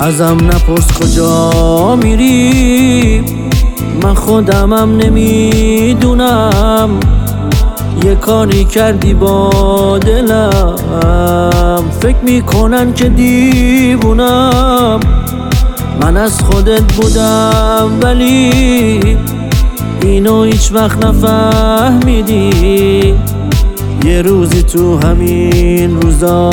ازم نپرس کجا میری، من خودمم نمیدونم. یه کاری کردی با دلم، فکر میکنن که دیوونم. من از خودت بودم ولی اینو هیچ وقت نفهمیدی. یه روزی تو همین روزا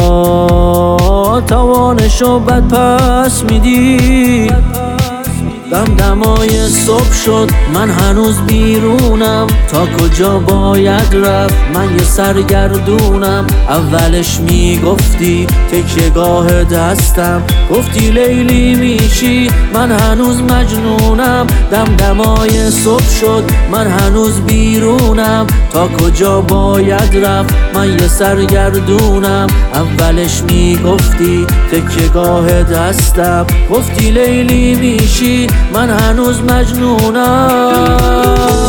توانشو بد پس میدی. دمدمای صبح شد من هنوز بیرونم، تا کجا باید رفت من یه سرگردونم. اولش میگفتی تکیه‌گاه دستم، گفتی لیلی میشی من هنوز مجنونم. دمدمای صبح شد من هنوز بیرونم، تا کجا باید رفت من یه سرگردونم. اولش میگفتی تکیه‌گاه دستم، گفتی لیلی میشی من هنوز مجنونم.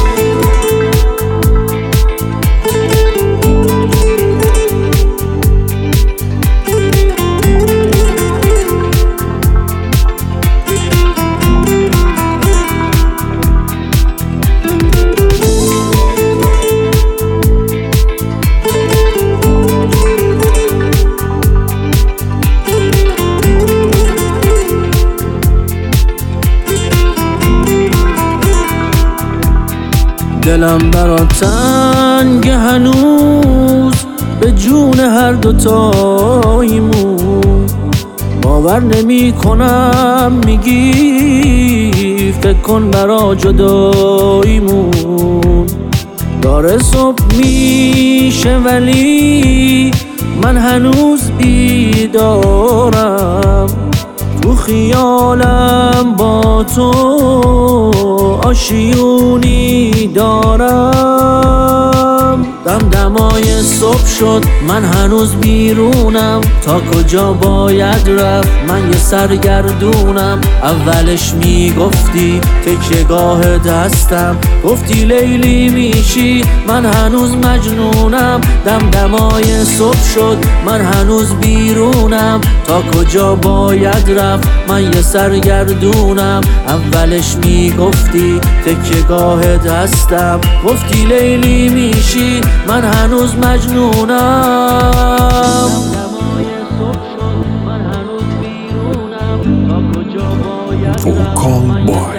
دلم برات تنگ هنوز، به جون هر دوتاییمون. باور نمی کنم میگی فکر کن برا جداییمون. داره صبح میشه ولی من هنوز بیدارم، تو خیالم با تو آشیونی دارم. دمدمای صبح شد من هنوز بیرونم، تا کجا باید رفت من یه سرگردونم. اولش میگفتی تکیه‌گاه دستم، گفتی لیلی میشی من هنوز مجنونم. دمدمای صبح شد من هنوز بیرونم، تا کجا باید رفت من یه سرگردونم. اولش میگفتی تکیه‌گاه دستم، گفتی لیلی میشی من هنوز مجنونم. Vocal Boy.